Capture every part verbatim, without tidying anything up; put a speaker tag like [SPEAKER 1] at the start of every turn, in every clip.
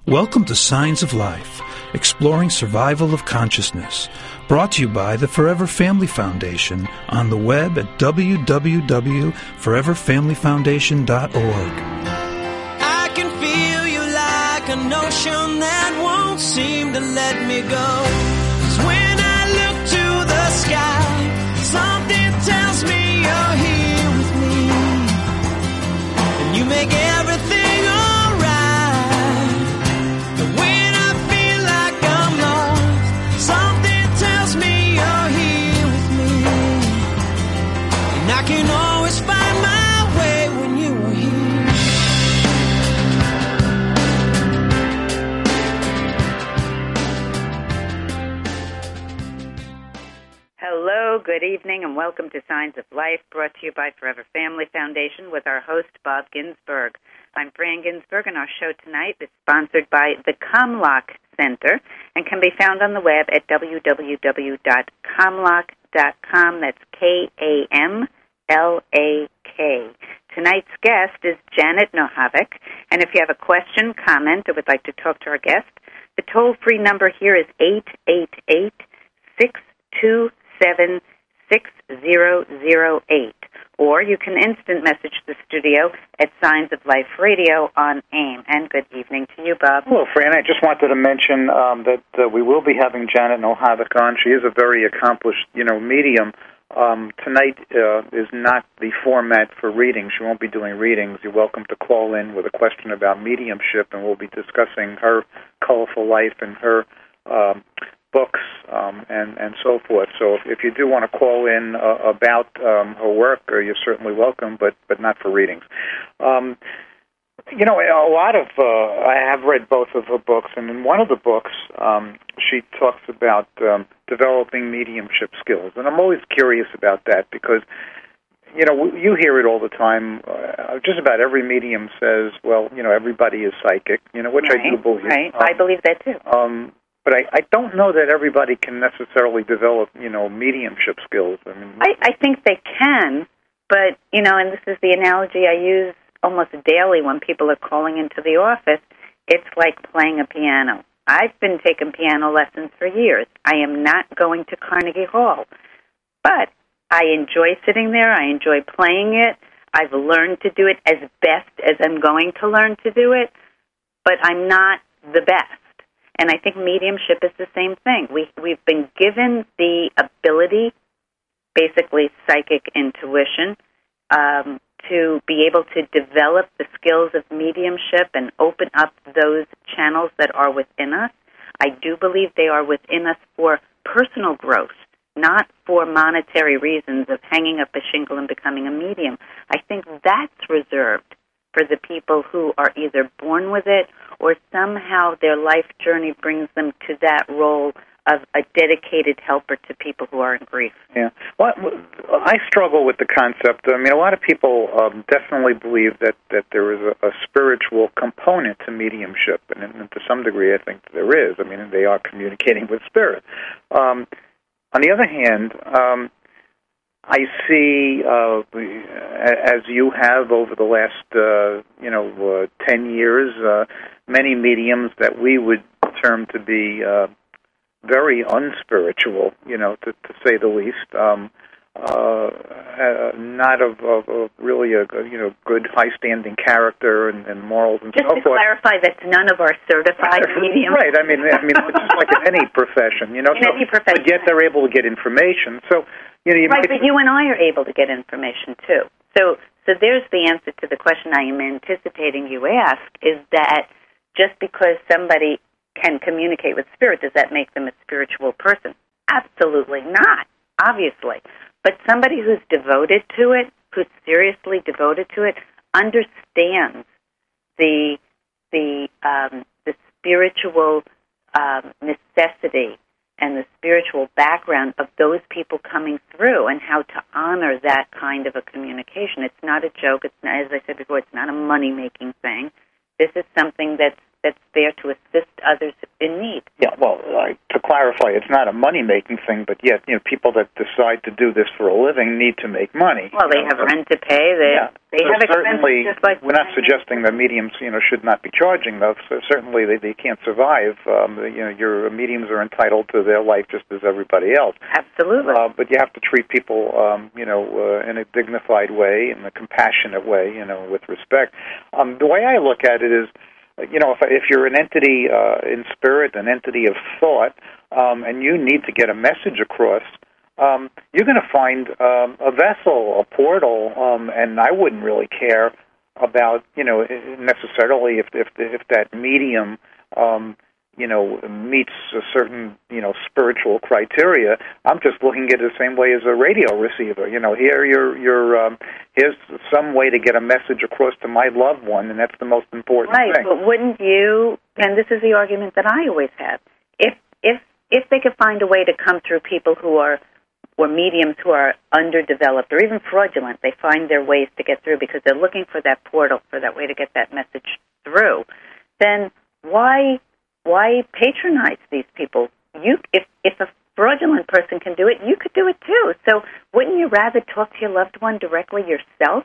[SPEAKER 1] Welcome to Signs of Life, exploring survival of consciousness. Brought to you by the Forever Family Foundation on the web at w w w dot forever family foundation dot org.
[SPEAKER 2] I can feel you like an ocean that won't seem to let me go. 'Cause when I look to the sky, something tells me you're here with me. And you make everything alright. But when I feel like I'm lost, something tells me you're here with me. And I can always find my way when you are here.
[SPEAKER 3] Hello, good evening, and welcome to Signs of Life, brought to you by Forever Family Foundation with our host, Bob Ginsberg. I'm Fran Ginsberg, and our show tonight is sponsored by the Comlock Center and can be found on the web at w w w dot comlock dot com. That's K A M L A K. Tonight's guest is Janet Nohavec, and if you have a question, comment, or would like to talk to our guest, the toll-free number here is eight eight eight, six two seven, six zero zero eight. Or you can instant message the studio at Signs of Life Radio on AIM. And good evening to you, Bob.
[SPEAKER 4] Hello, Fran. I just wanted to mention um, that uh, we will be having Janet Nohavec on. She is a very accomplished, you know, medium. Um, tonight uh, is not the format for readings. She won't be doing readings. You're welcome to call in with a question about mediumship, and we'll be discussing her colorful life and her um, books um, and, and so forth. So if, if you do want to call in uh, about um, her work, uh, you're certainly welcome, but, but not for readings. Um, you know, a lot of, uh, I have read both of her books, and in one of the books, um, she talks about um, developing mediumship skills. And I'm always curious about that because, you know, you hear it all the time. Uh, just about every medium says, well, you know, everybody is psychic, you know, which
[SPEAKER 3] right,
[SPEAKER 4] I do believe.
[SPEAKER 3] Right,
[SPEAKER 4] um,
[SPEAKER 3] I believe that too.
[SPEAKER 4] Um, But I, I don't know that everybody can necessarily develop, you know, mediumship skills. I mean,
[SPEAKER 3] I, I think they can, but, you know, and this is the analogy I use almost daily when people are calling into the office. It's like playing a piano. I've been taking piano lessons for years. I am not going to Carnegie Hall, but I enjoy sitting there. I enjoy playing it. I've learned to do it as best as I'm going to learn to do it, but I'm not the best. And I think mediumship is the same thing. We, we've been given the ability, basically psychic intuition, um, to be able to develop the skills of mediumship and open up those channels that are within us. I do believe they are within us for personal growth, not for monetary reasons of hanging up a shingle and becoming a medium. I think that's reserved for the people who are either born with it or somehow their life journey brings them to that role of a dedicated helper to people who are in grief.
[SPEAKER 4] Yeah. Well, I struggle with the concept. I mean, a lot of people um, definitely believe that, that there is a, a spiritual component to mediumship, and, and to some degree I think there is. I mean, they are communicating with spirit. Um, on the other hand, um, I see, uh, as you have over the last, uh, you know, uh, ten years, uh, many mediums that we would term to be uh, very unspiritual, you know, to, to say the least. Um, uh, uh, not of, of, of really a, you know, good, high-standing character and, and morals and
[SPEAKER 3] Just
[SPEAKER 4] so
[SPEAKER 3] to
[SPEAKER 4] forth.
[SPEAKER 3] clarify, that's none of our certified mediums.
[SPEAKER 4] Right. I mean, I mean, it's just like in any profession, you know.
[SPEAKER 3] In
[SPEAKER 4] so,
[SPEAKER 3] any profession.
[SPEAKER 4] But yet they're able to get information. So, you know, you
[SPEAKER 3] right,
[SPEAKER 4] might,
[SPEAKER 3] but you and I are able to get information too. So, so there's the answer to the question I am anticipating you ask, is that just because somebody can communicate with spirit, does that make them a spiritual person? Absolutely not, obviously. But somebody who's devoted to it, who's seriously devoted to it, understands the the um, the spiritual um, necessity and the spiritual background of those people coming through and how to honor that kind of a communication. It's not a joke. It's not, as I said before, it's not a money-making thing. This is something that's that's there to assist others in need.
[SPEAKER 4] Yeah, well, uh, to clarify, clarify, it's not a money-making thing, but yet, you know, people that decide to do this for a living need to make money.
[SPEAKER 3] Well, they have rent to pay. They,
[SPEAKER 4] yeah.
[SPEAKER 3] they
[SPEAKER 4] so
[SPEAKER 3] have
[SPEAKER 4] certainly,
[SPEAKER 3] expenses just like
[SPEAKER 4] we're not suggesting that mediums, you know, should not be charging, though. So certainly they, they can't survive. Um, you know, your mediums are entitled to their life just as everybody else.
[SPEAKER 3] Absolutely.
[SPEAKER 4] Uh, but you have to treat people, um, you know, uh, in a dignified way, in a compassionate way, you know, with respect. Um, the way I look at it is, you know, if, if you're an entity uh, in spirit, an entity of thought, um, and you need to get a message across, um, you're going to find um, a vessel, a portal, um, and I wouldn't really care about, you know, necessarily if if, if that medium, um, you know, meets a certain, you know, spiritual criteria. I'm just looking at it the same way as a radio receiver. You know, here you're, you're, um, here's some way to get a message across to my loved one, and that's the most important
[SPEAKER 3] right,
[SPEAKER 4] thing.
[SPEAKER 3] Right, but wouldn't you, and this is the argument that I always have, if if if they could find a way to come through people who are, or mediums who are underdeveloped or even fraudulent, they find their ways to get through because they're looking for that portal, for that way to get that message through, then why... Why patronize these people? You, if if a fraudulent person can do it, you could do it too. So wouldn't you rather talk to your loved one directly yourself?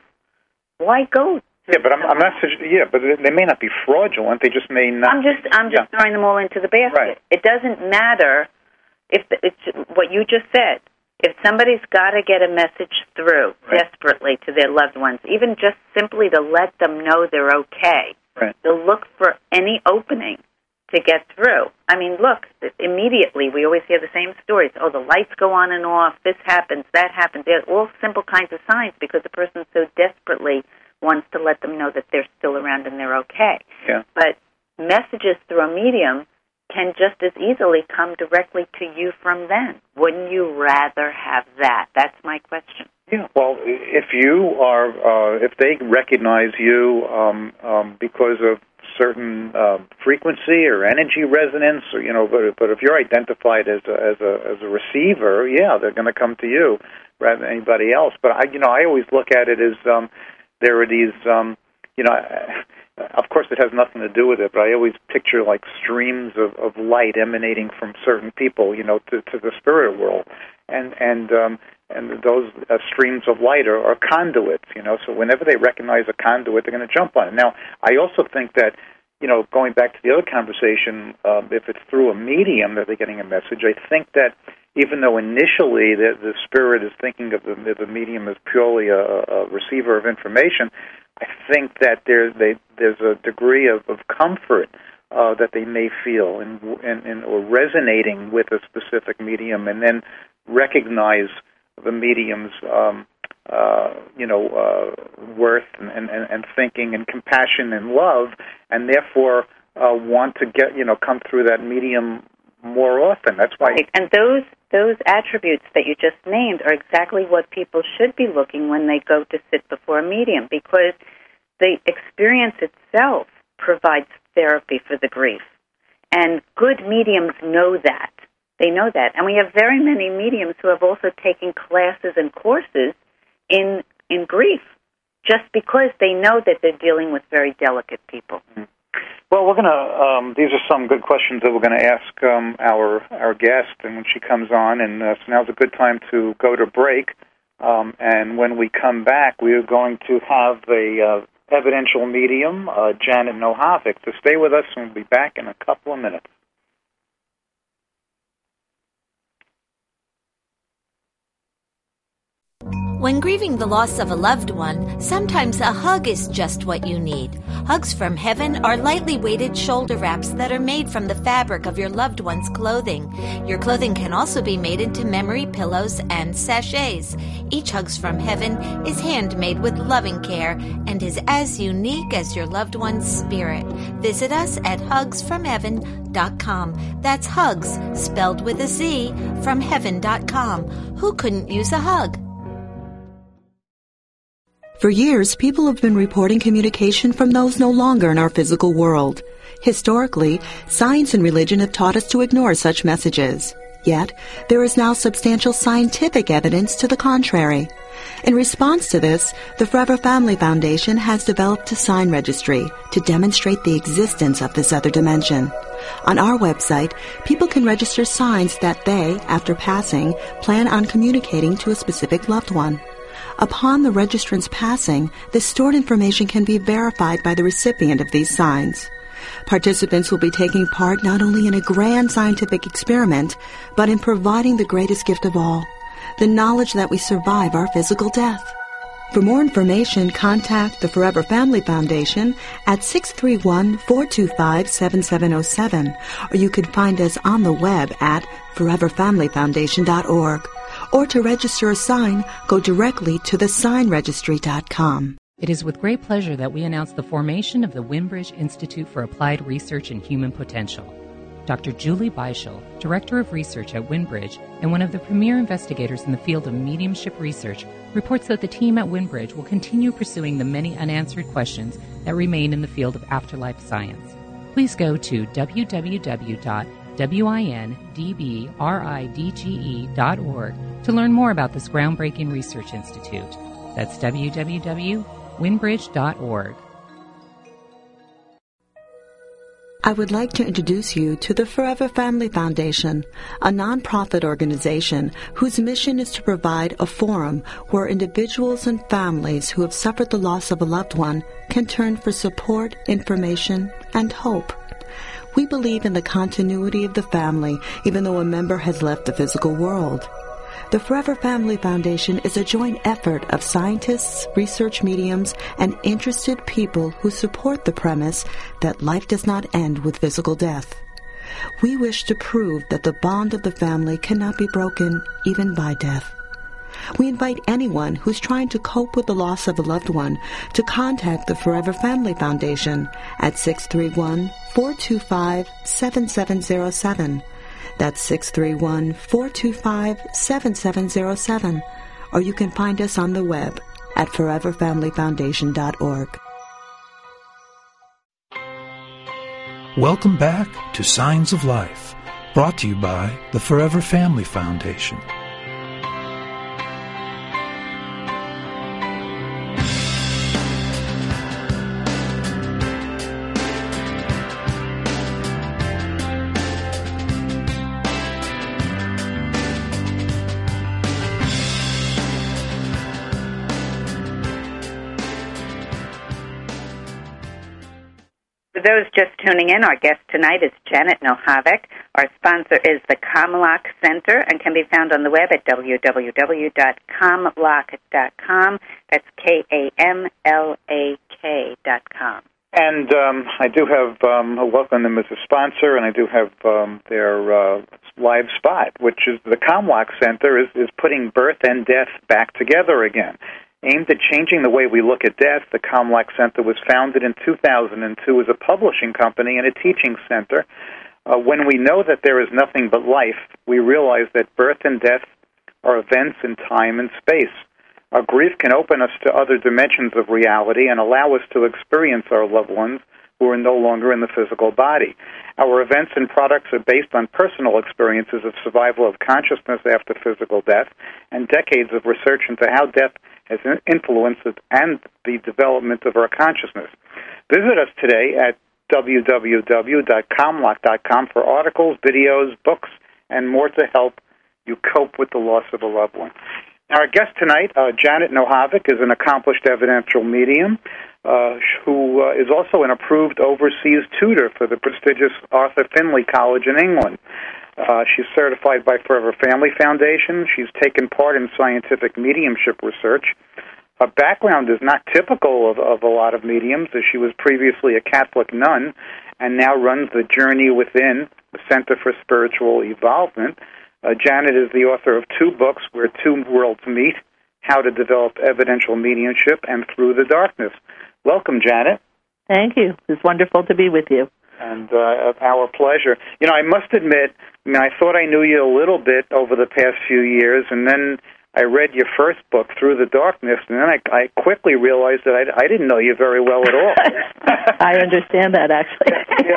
[SPEAKER 3] Why go?
[SPEAKER 4] Yeah, but I'm, I'm not. Yeah, but they may not be fraudulent. They just may not.
[SPEAKER 3] I'm just I'm just yeah. throwing them all into the basket.
[SPEAKER 4] Right.
[SPEAKER 3] It doesn't matter if it's what you just said. If somebody's got to get a message through right. desperately to their loved ones, even just simply to let them know they're okay,
[SPEAKER 4] right.
[SPEAKER 3] they'll look for any opening to get through. I mean, look, immediately we always hear the same stories. Oh, the lights go on and off, this happens, that happens. They're all simple kinds of signs because the person so desperately wants to let them know that they're still around and they're okay.
[SPEAKER 4] Yeah.
[SPEAKER 3] But messages through a medium can just as easily come directly to you from them. Wouldn't you rather have that? That's my question.
[SPEAKER 4] Yeah, well, if you are, uh, if they recognize you um, um, because of certain uh, frequency or energy resonance, or you know, but but if you're identified as a, as a as a receiver, yeah, they're going to come to you rather than anybody else. But I, you know, I always look at it as um, there are these, um, you know, of course it has nothing to do with it, but I always picture like streams of, of light emanating from certain people, you know, to, to the spirit world, and and um, and those uh, streams of light are, are conduits, you know, so whenever they recognize a conduit, they're going to jump on it. Now, I also think that, you know, going back to the other conversation, um, if it's through a medium that they're getting a message, I think that even though initially the, the spirit is thinking of the, the medium as purely a, a receiver of information, I think that there, they, there's a degree of, of comfort uh, that they may feel in, in, in, or resonating with a specific medium, and then recognize the medium's, um, uh, you know, uh, worth and, and, and thinking and compassion and love, and therefore uh, want to get, you know, come through that medium more often. That's why.
[SPEAKER 3] Right. And those those attributes that you just named are exactly what people should be looking when they go to sit before a medium, because the experience itself provides therapy for the grief, and good mediums know that. They know that. And we have very many mediums who have also taken classes and courses in in grief, just because they know that they're dealing with very delicate people.
[SPEAKER 4] Well, we're going to, um, these are some good questions that we're going to ask um, our our guest and when she comes on, and uh, so now's a good time to go to break. Um, and when we come back, we are going to have a uh, evidential medium, uh, Janet Nohavec, to stay with us, and we'll be back in a couple of minutes.
[SPEAKER 5] When grieving the loss of a loved one, sometimes a hug is just what you need. Hugs from Heaven are lightly weighted shoulder wraps that are made from the fabric of your loved one's clothing. Your clothing can also be made into memory pillows and sachets. Each Hugs from Heaven is handmade with loving care and is as unique as your loved one's spirit. Visit us at hugs from heaven dot com. That's Hugs, spelled with a Z, from heaven dot com. Who couldn't use a hug?
[SPEAKER 6] For years, people have been reporting communication from those no longer in our physical world. Historically, science and religion have taught us to ignore such messages. Yet, there is now substantial scientific evidence to the contrary. In response to this, the Forever Family Foundation has developed a sign registry to demonstrate the existence of this other dimension. On our website, people can register signs that they, after passing, plan on communicating to a specific loved one. Upon the registrant's passing, the stored information can be verified by the recipient of these signs. Participants will be taking part not only in a grand scientific experiment, but in providing the greatest gift of all, the knowledge that we survive our physical death. For more information, contact the Forever Family Foundation at six three one, four two five, seven seven zero seven, or you can find us on the web at forever family foundation dot org. Or to register a sign, go directly to the sign registry dot com.
[SPEAKER 7] It is with great pleasure that we announce the formation of the Wimbridge Institute for Applied Research and Human Potential. Doctor Julie Beischel, Director of Research at Wimbridge and one of the premier investigators in the field of mediumship research, reports that the team at Wimbridge will continue pursuing the many unanswered questions that remain in the field of afterlife science. Please go to w w w dot windbridge dot org to learn more about this groundbreaking research institute. That's w w w dot windbridge dot org.
[SPEAKER 6] I would like to introduce you to the Forever Family Foundation, a nonprofit organization whose mission is to provide a forum where individuals and families who have suffered the loss of a loved one can turn for support, information, and hope. We believe in the continuity of the family, even though a member has left the physical world. The Forever Family Foundation is a joint effort of scientists, research mediums, and interested people who support the premise that life does not end with physical death. We wish to prove that the bond of the family cannot be broken even by death. We invite anyone who's trying to cope with the loss of a loved one to contact the Forever Family Foundation at six three one, four two five, seven seven zero seven. That's six three one, four two five, seven seven zero seven. Or you can find us on the web at forever family foundation dot org.
[SPEAKER 1] Welcome back to Signs of Life, brought to you by the Forever Family Foundation.
[SPEAKER 3] For those just tuning in, our guest tonight is Janet Nohavec. Our sponsor is the Kamlach Center and can be found on the web at w w w dot kamlach dot com. That's K A M L A K dot com.
[SPEAKER 4] And um, I do have um, welcome them as a sponsor, and I do have um, their uh, live spot, which is the Kamlach Center is, is putting birth and death back together again. Aimed at changing the way we look at death, the Kamlach Center was founded in two thousand two as a publishing company and a teaching center. Uh, when we know that there is nothing but life, we realize that birth and death are events in time and space. Our grief can open us to other dimensions of reality and allow us to experience our loved ones who are no longer in the physical body. Our events and products are based on personal experiences of survival of consciousness after physical death and decades of research into how death has influenced it and the development of our consciousness. Visit us today at w w w dot kamlach dot com for articles, videos, books, and more to help you cope with the loss of a loved one. Our guest tonight, uh, Janet Nohavec, is an accomplished evidential medium uh, who uh, is also an approved overseas tutor for the prestigious Arthur Findlay College in England. Uh, she's certified by Forever Family Foundation. She's taken part in scientific mediumship research. Her background is not typical of, of a lot of mediums, as she was previously a Catholic nun and now runs the Journey Within, the Center for Spiritual Evolvement. Uh, Janet is the author of two books, Where Two Worlds Meet, How to Develop Evidential Mediumship, and Through the Darkness. Welcome, Janet.
[SPEAKER 8] Thank you. It's wonderful to be with you.
[SPEAKER 4] And uh, our pleasure. You know, I must admit, I mean, I thought I knew you a little bit over the past few years, and then I read your first book, Through the Darkness, and then I, I quickly realized that I, I didn't know you very well at all.
[SPEAKER 8] I understand that, actually.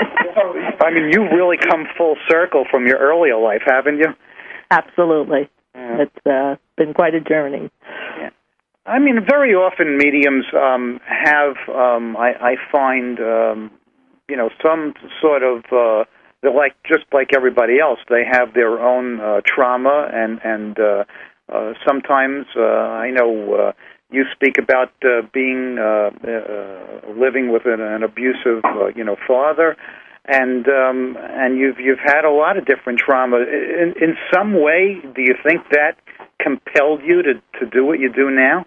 [SPEAKER 4] Yeah. I mean, you've really come full circle from your earlier life, haven't you?
[SPEAKER 8] Absolutely.
[SPEAKER 4] Yeah.
[SPEAKER 8] It's uh, been quite a journey.
[SPEAKER 4] Yeah. I mean, very often mediums um, have, um, I, I find, um, you know, some sort of uh, they're like just like everybody else. They have their own uh, trauma, and and uh, uh, sometimes uh, I know uh, you speak about uh, being uh, uh, living with an, an abusive, uh, you know, father, and um, and you've you've had a lot of different trauma. In, in some way, do you think that compelled you to, to do what you do now?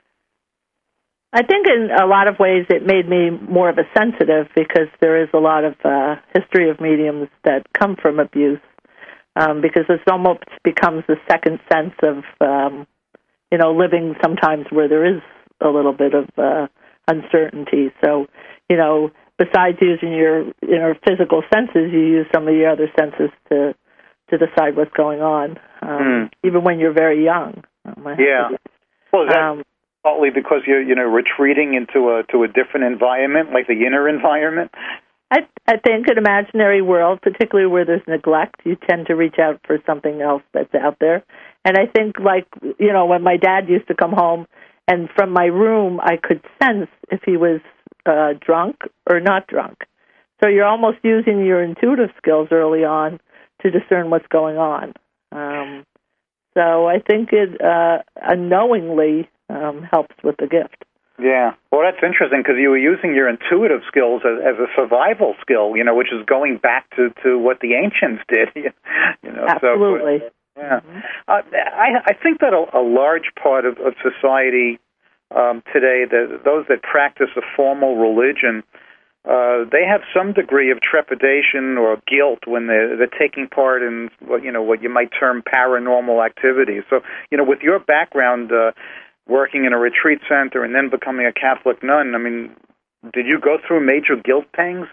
[SPEAKER 8] I think in a lot of ways it made me more of a sensitive, because there is a lot of uh, history of mediums that come from abuse, um, because it almost becomes the second sense of, um, you know, living sometimes where there is a little bit of uh, uncertainty. So, you know, besides using your, you know, physical senses, you use some of your other senses to to decide what's going on, um, mm. even when you're very young. Um,
[SPEAKER 4] yeah. Well, is that um, partly because you're, you know, retreating into a to a different environment, like the inner environment?
[SPEAKER 8] I I think an imaginary world, particularly where there's neglect, you tend to reach out for something else that's out there. And I think, like, you know, when my dad used to come home, and from my room, I could sense if he was uh, drunk or not drunk. So you're almost using your intuitive skills early on to discern what's going on. Um, so I think it uh, unknowingly um, helps with the gift.
[SPEAKER 4] Yeah. Well, that's interesting, because you were using your intuitive skills as, as a survival skill, you know, which is going back to, to what the ancients did. you know,
[SPEAKER 8] Absolutely.
[SPEAKER 4] So, yeah. Mm-hmm. Uh, I, I think that a, a large part of, of society um, today, the, those that practice a formal religion, Uh, they have some degree of trepidation or guilt when they're, they're taking part in what you know what you might term paranormal activities. So, you know, with your background, uh, working in a retreat center and then becoming a Catholic nun, I mean, did you go through major guilt pangs?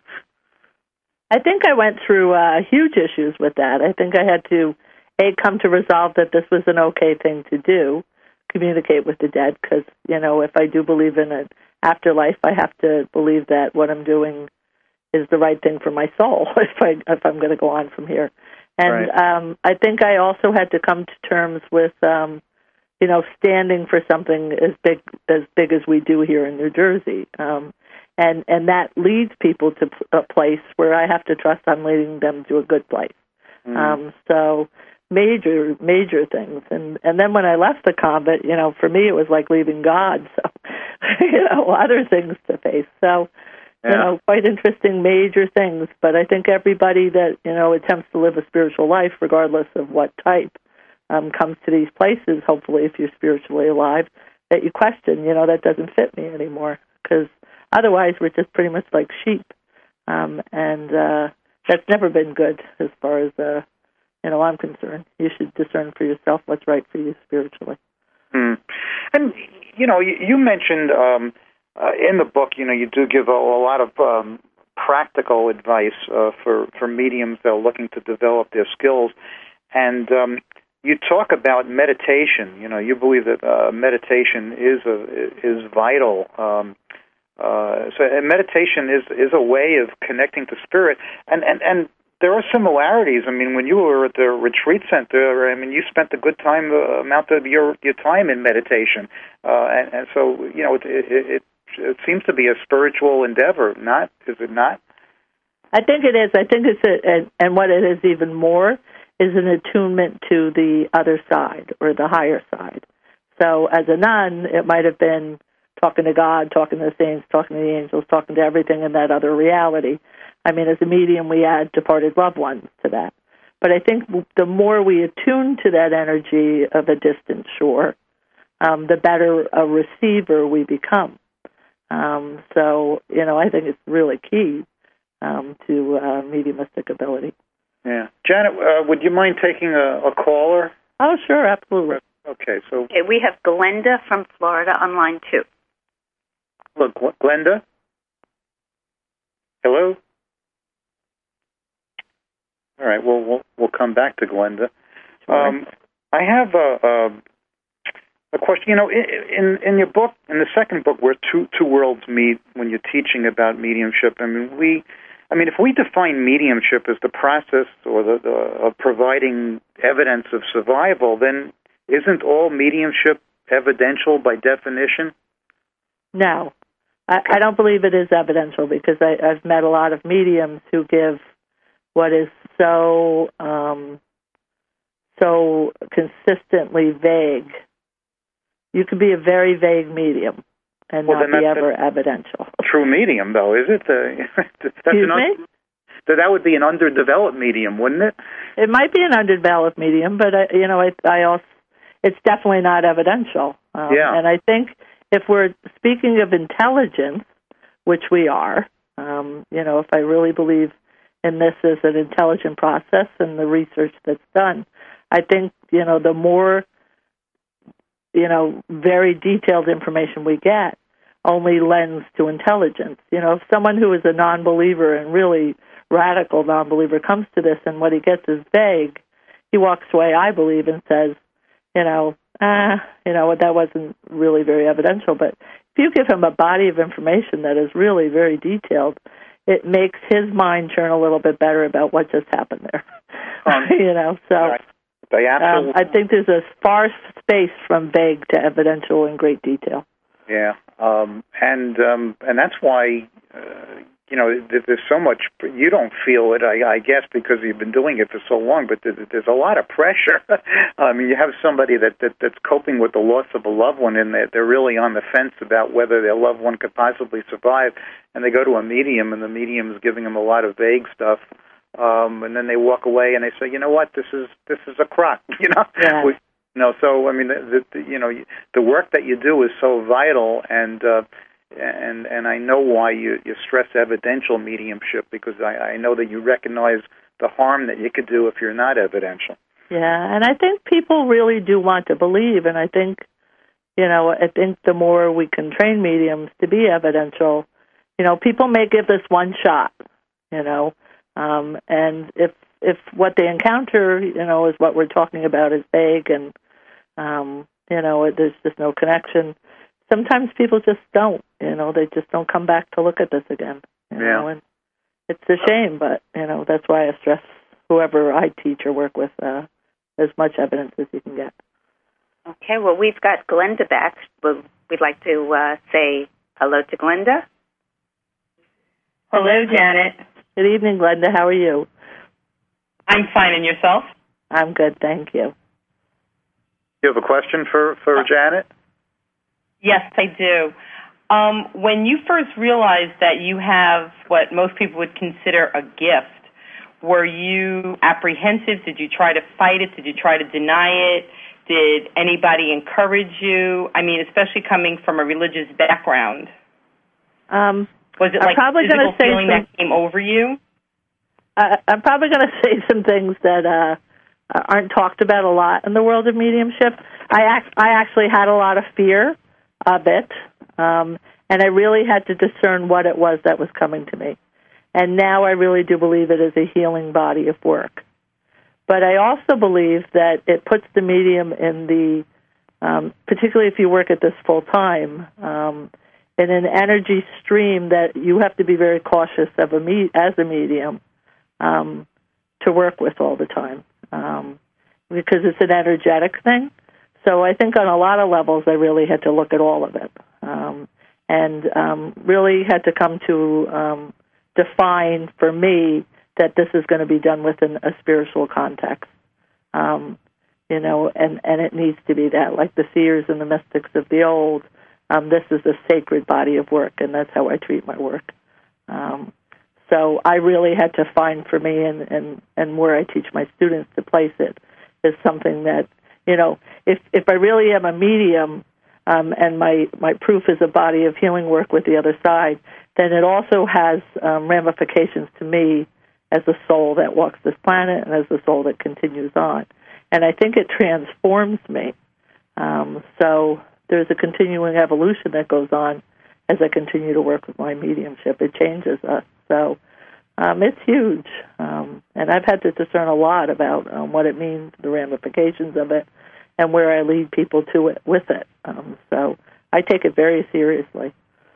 [SPEAKER 8] I think I went through uh, huge issues with that. I think I had to, A, come to resolve that this was an okay thing to do, communicate with the dead, because, you know, if I do believe in it, afterlife, I have to believe that what I'm doing is the right thing for my soul if I if I'm going to go on from here. And
[SPEAKER 4] right.
[SPEAKER 8] um, I think I also had to come to terms with, um, you know, standing for something as big as big as we do here in New Jersey, um, and and that leads people to a place where I have to trust I'm leading them to a good place.
[SPEAKER 4] Mm.
[SPEAKER 8] Um, so. Major, major things. And and then when I left the convent, you know, for me it was like leaving God. So, you know, other things to face. So,
[SPEAKER 4] yeah.
[SPEAKER 8] you know, quite interesting, major things. But I think everybody that, you know, attempts to live a spiritual life, regardless of what type, um, comes to these places, hopefully, if you're spiritually alive, that you question, you know, that doesn't fit me anymore. Because otherwise we're just pretty much like sheep. Um, and uh, that's never been good as far as... Uh, You know, I'm concerned. You should discern for yourself what's right for you spiritually.
[SPEAKER 4] Hmm. And, you know, you, you mentioned um, uh, in the book, you know, you do give a, a lot of um, practical advice uh, for, for mediums that are looking to develop their skills. And um, you talk about meditation. You know, you believe that uh, meditation is a, is vital. Um, uh, so meditation is, is a way of connecting to spirit. And, and, and there are similarities. I mean, when you were at the retreat center, I mean, you spent a good time uh, amount of your, your time in meditation, uh, and, and so you know, it, it, it, it seems to be a spiritual endeavor. Not is it not?
[SPEAKER 8] I think it is. I think it's a, and, and what it is even more is an attunement to the other side or the higher side. So, as a nun, it might have been talking to God, talking to the saints, talking to the angels, talking to everything in that other reality. I mean, as a medium, we add departed loved ones to that. But I think the more we attune to that energy of a distant shore, um, the better a receiver we become. Um, so, you know, I think it's really key um, to uh, mediumistic ability.
[SPEAKER 4] Yeah. Janet, uh, would you mind taking a, a caller?
[SPEAKER 8] Oh, sure, absolutely.
[SPEAKER 4] Okay, so...
[SPEAKER 3] Okay, we have Glenda from Florida on line two.
[SPEAKER 4] Look, Glenda? Hello? All right, well, we'll we'll come back to Glenda.
[SPEAKER 8] Sure.
[SPEAKER 4] Um, I have a, a a question. You know, in in your book, in the second book, where two two worlds meet, when you're teaching about mediumship, I mean, we, I mean, if we define mediumship as the process or the, the of providing evidence of survival, then isn't all mediumship evidential by definition?
[SPEAKER 8] No, I, I don't believe it is evidential, because I, I've met a lot of mediums who give what is so um, so consistently vague. You can be a very vague medium and
[SPEAKER 4] well,
[SPEAKER 8] not be ever evidential.
[SPEAKER 4] True medium, though, is it? Uh, that's
[SPEAKER 8] Excuse
[SPEAKER 4] an un-
[SPEAKER 8] me?
[SPEAKER 4] So that would be an underdeveloped medium, wouldn't it?
[SPEAKER 8] It might be an underdeveloped medium, but uh, you know, I, I also, it's definitely not evidential. Um,
[SPEAKER 4] yeah.
[SPEAKER 8] And I think if we're speaking of intelligence, which we are, um, you know, if I really believe in this as an intelligent process and the research that's done, I think, you know, the more, you know, very detailed information we get only lends to intelligence. You know, if someone who is a non-believer and really radical non-believer comes to this and what he gets is vague, he walks away, I believe, and says, you know, ah, you know, that wasn't really very evidential. But if you give him a body of information that is really very detailed, it makes his mind churn a little bit better about what just happened there. Um, you know, so
[SPEAKER 4] they absolutely.
[SPEAKER 8] um, I think there's a far space from vague to evidential in great detail.
[SPEAKER 4] Yeah, um, and um, and that's why. Uh, You know, there's so much, you don't feel it, I, I guess, because you've been doing it for so long, but there's a lot of pressure. I mean, you have somebody that, that that's coping with the loss of a loved one, and they're, they're really on the fence about whether their loved one could possibly survive, and they go to a medium, and the medium is giving them a lot of vague stuff, um, and then they walk away, and they say, you know what, this is this is a crock, you know?
[SPEAKER 8] Yeah.
[SPEAKER 4] We, you know, so, I mean, the, the, you know, the work that you do is so vital, and uh, And and I know why you, you stress evidential mediumship, because I, I know that you recognize the harm that you could do if you're not evidential.
[SPEAKER 8] Yeah, and I think people really do want to believe, and I think, you know, I think the more we can train mediums to be evidential, you know, people may give this one shot, you know, um, and if if what they encounter, you know, is what we're talking about is vague and, um, you know, there's just no connection, sometimes people just don't, you know, they just don't come back to look at this again. You
[SPEAKER 4] yeah.
[SPEAKER 8] know, and it's a shame, but, you know, that's why I stress whoever I teach or work with, uh, as much evidence as you can get.
[SPEAKER 3] Okay, well, we've got Glenda back. We'd like to uh, say hello to Glenda.
[SPEAKER 9] Hello, Janet.
[SPEAKER 8] Good evening, Glenda. How are you?
[SPEAKER 9] I'm fine, and yourself?
[SPEAKER 8] I'm good, thank you.
[SPEAKER 4] You have a question for, for uh, Janet?
[SPEAKER 9] Yes, I do. Um, when you first realized that you have what most people would consider a gift, were you apprehensive? Did you try to fight it? Did you try to deny it? Did anybody encourage you? I mean, especially coming from a religious background.
[SPEAKER 8] Um,
[SPEAKER 9] Was it
[SPEAKER 8] I'm
[SPEAKER 9] like
[SPEAKER 8] probably
[SPEAKER 9] a physical
[SPEAKER 8] say
[SPEAKER 9] feeling
[SPEAKER 8] some,
[SPEAKER 9] that came over you?
[SPEAKER 8] Uh, I'm probably going to say some things that uh, aren't talked about a lot in the world of mediumship. I, act, I actually had a lot of fear of it, um, and I really had to discern what it was that was coming to me. And now I really do believe it is a healing body of work. But I also believe that it puts the medium in the, um, particularly if you work at this full time, um, in an energy stream that you have to be very cautious of a me- as a medium um, to work with all the time, um, because it's an energetic thing. So I think on a lot of levels I really had to look at all of it, um, and um, really had to come to um, define for me that this is going to be done within a spiritual context, um, you know, and, and it needs to be that, like the seers and the mystics of the old. Um, this is a sacred body of work, and that's how I treat my work. Um, so I really had to find for me, and, and, and where I teach my students to place it, is something that, you know, if if I really am a medium, um, and my, my proof is a body of healing work with the other side, then it also has um, ramifications to me as a soul that walks this planet and as a soul that continues on. And I think it transforms me. Um, so there's a continuing evolution that goes on as I continue to work with my mediumship. It changes us. So um, it's huge. Um, and I've had to discern a lot about um, what it means, the ramifications of it, and where I lead people to it with it. Um, so I take it very seriously.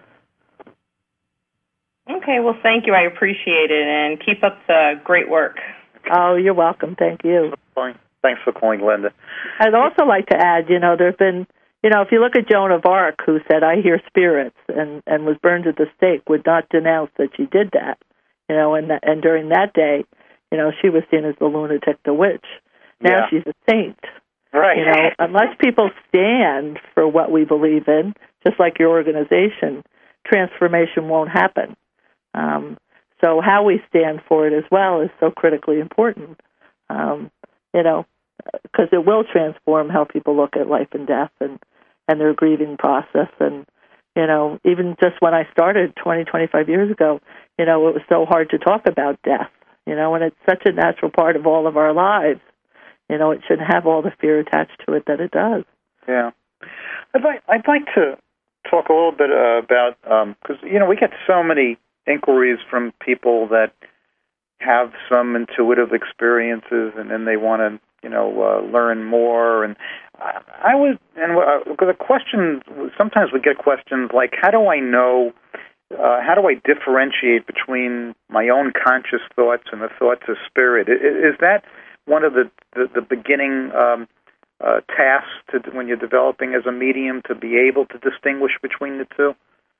[SPEAKER 9] Okay, well, thank you. I appreciate it, and keep up the great work.
[SPEAKER 8] Oh, you're welcome. Thank you.
[SPEAKER 4] Thanks for calling, Glenda.
[SPEAKER 8] I'd also like to add, you know, there's been, you know, if you look at Joan of Arc, who said, I hear spirits, and, and was burned at the stake, would not denounce that she did that, you know, and, and during that day, you know, she was seen as the lunatic, the witch. Now
[SPEAKER 4] Yeah.
[SPEAKER 8] she's a saint.
[SPEAKER 4] Right.
[SPEAKER 8] You know, unless people stand for what we believe in, just like your organization, transformation won't happen. Um, so how we stand for it as well is so critically important. Um, you know, because it will transform how people look at life and death and, and their grieving process. And, you know, even just when I started twenty, twenty-five years ago, you know, it was so hard to talk about death, you know, and it's such a natural part of all of our lives. You know, it shouldn't have all the fear attached to it that it does.
[SPEAKER 4] Yeah. I'd like, I'd like to talk a little bit uh, about, because, um, you know, we get so many inquiries from people that have some intuitive experiences and then they want to, you know, uh, learn more. And I, I was, and uh, the question, sometimes we get questions like, how do I know, uh, how do I differentiate between my own conscious thoughts and the thoughts of spirit? Is, is that one of the, the, the beginning um, uh, tasks to, when you're developing as a medium, to be able to distinguish between the two?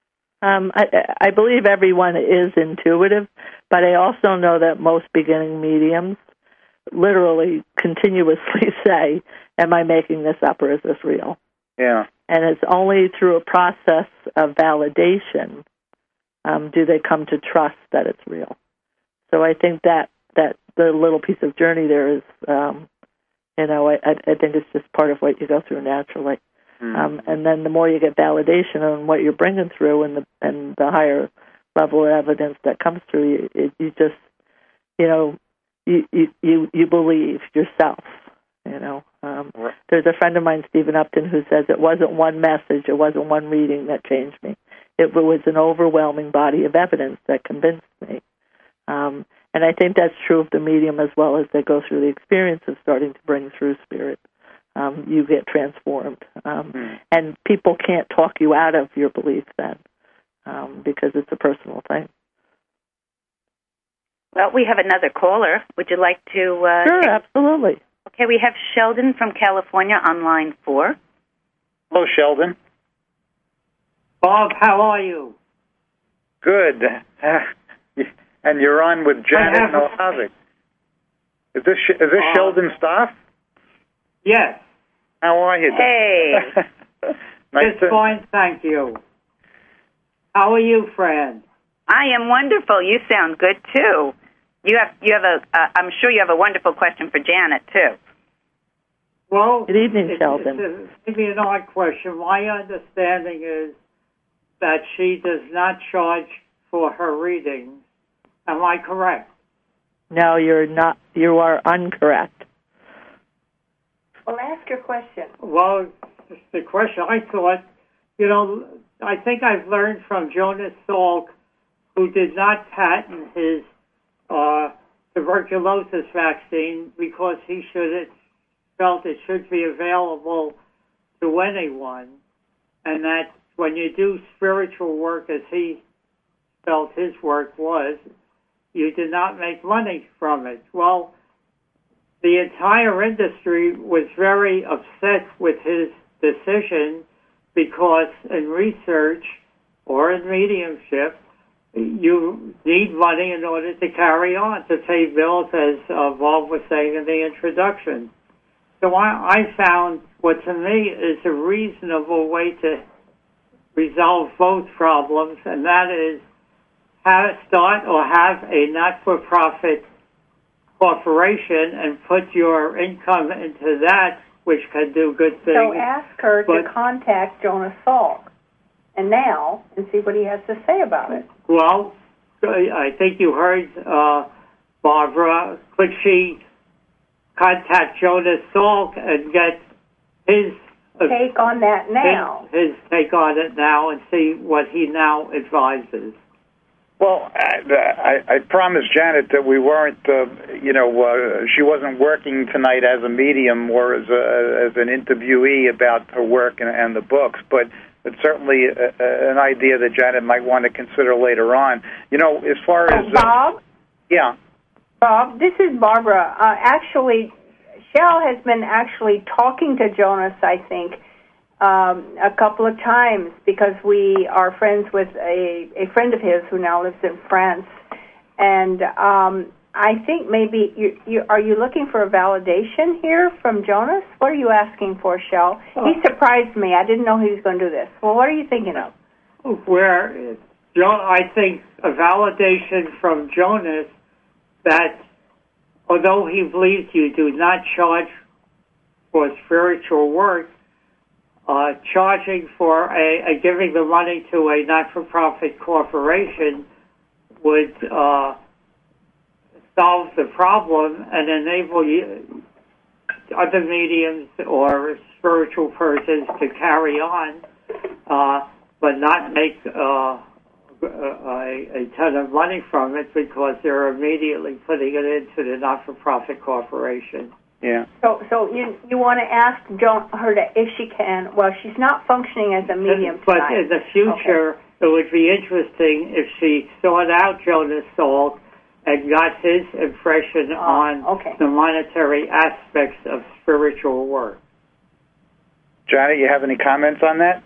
[SPEAKER 8] Um, I, I believe everyone is intuitive, but I also know that most beginning mediums literally continuously say, am I making this up or is this real?
[SPEAKER 4] Yeah.
[SPEAKER 8] And it's only through a process of validation um, do they come to trust that it's real. So I think that, that the little piece of journey there is, um, you know, I, I think it's just part of what you go through naturally. Mm. Um, and then the more you get validation on what you're bringing through and the and the higher level of evidence that comes through, you, it, you just, you know, you, you, you, you believe yourself, you know. Um, right. There's a friend of mine, Stephen Upton, who says it wasn't one message, it wasn't one reading that changed me. It was an overwhelming body of evidence that convinced me. Um, and I think that's true of the medium as well as they go through the experience of starting to bring through spirit. Um, you get transformed. Um, mm. And people can't talk you out of your belief then um, because it's a personal thing.
[SPEAKER 3] Well, we have another caller. Would you like to... Uh,
[SPEAKER 8] sure,
[SPEAKER 3] take...
[SPEAKER 8] absolutely.
[SPEAKER 3] Okay, we have Sheldon from California on line four.
[SPEAKER 4] Hello, Sheldon.
[SPEAKER 10] Bob, how are you?
[SPEAKER 4] Good. Uh, and you're on with Janet Nohavec. Is this, is this uh, Sheldon Stoff?
[SPEAKER 10] Yes.
[SPEAKER 4] How are you?
[SPEAKER 3] Hey.
[SPEAKER 4] Nice
[SPEAKER 10] Just
[SPEAKER 4] to...
[SPEAKER 10] fine, thank you. How are you, Fran?
[SPEAKER 3] I am wonderful. You sound good too. You have you have a. Uh, I'm sure you have a wonderful question for Janet too.
[SPEAKER 10] Well,
[SPEAKER 8] good evening,
[SPEAKER 10] it,
[SPEAKER 8] Sheldon.
[SPEAKER 10] It's a, maybe an odd question. My understanding is that she does not charge for her readings. Am I correct?
[SPEAKER 8] No, you're not. You are incorrect.
[SPEAKER 11] Well, ask your question.
[SPEAKER 10] Well, the question I thought, you know, I think I've learned from Jonas Salk, who did not patent his uh, tuberculosis vaccine because he should have felt it should be available to anyone, and that when you do spiritual work as he felt his work was, you did not make money from it. Well, the entire industry was very upset with his decision because in research or in mediumship, you need money in order to carry on, to pay bills, as uh, Bob was saying in the introduction. So I, I found what to me is a reasonable way to resolve both problems, and that is have start or have a not-for-profit corporation and put your income into that, which can do good things.
[SPEAKER 11] So ask her
[SPEAKER 10] but,
[SPEAKER 11] to contact Jonas Salk and now and see what he has to say about it.
[SPEAKER 10] Well, I think you heard uh, Barbara. Could she contact Jonas Salk and get his uh,
[SPEAKER 11] take on that now?
[SPEAKER 10] His, his take on it now and see what he now advises.
[SPEAKER 4] Well, I, I, I promised Janet that we weren't, uh, you know, uh, she wasn't working tonight as a medium or as, a, as an interviewee about her work and, and the books, but it's certainly a, a, an idea that Janet might want to consider later on. You know, as far as...
[SPEAKER 11] Uh, Bob?
[SPEAKER 4] Yeah.
[SPEAKER 11] Bob, this is Barbara. Uh, actually, Shell has been actually talking to Jonas, I think, Um, a couple of times because we are friends with a, a friend of his who now lives in France. And um, I think maybe you, you are you looking for a validation here from Jonas? What are you asking for, Shell?
[SPEAKER 10] Oh.
[SPEAKER 11] He surprised me. I didn't know he was going to do this. Well, what are you thinking of?
[SPEAKER 10] Where Jo- I think a validation from Jonas that although he believes you do not charge for spiritual work, uh, charging for a, a giving the money to a not-for-profit corporation would uh, solve the problem and enable you, other mediums or spiritual persons to carry on, uh, but not make uh, a, a ton of money from it because they're immediately putting it into the not-for-profit corporation.
[SPEAKER 4] Yeah.
[SPEAKER 11] So, so you you want to ask jo- her to, if she can? Well, she's not functioning as a medium
[SPEAKER 10] But
[SPEAKER 11] tonight.
[SPEAKER 10] in the future,
[SPEAKER 11] okay.
[SPEAKER 10] It would be interesting if she sought out Jonas Salk and got his impression
[SPEAKER 11] Oh,
[SPEAKER 10] on
[SPEAKER 11] okay.
[SPEAKER 10] the monetary aspects of spiritual work.
[SPEAKER 4] Janet, you have any comments on that?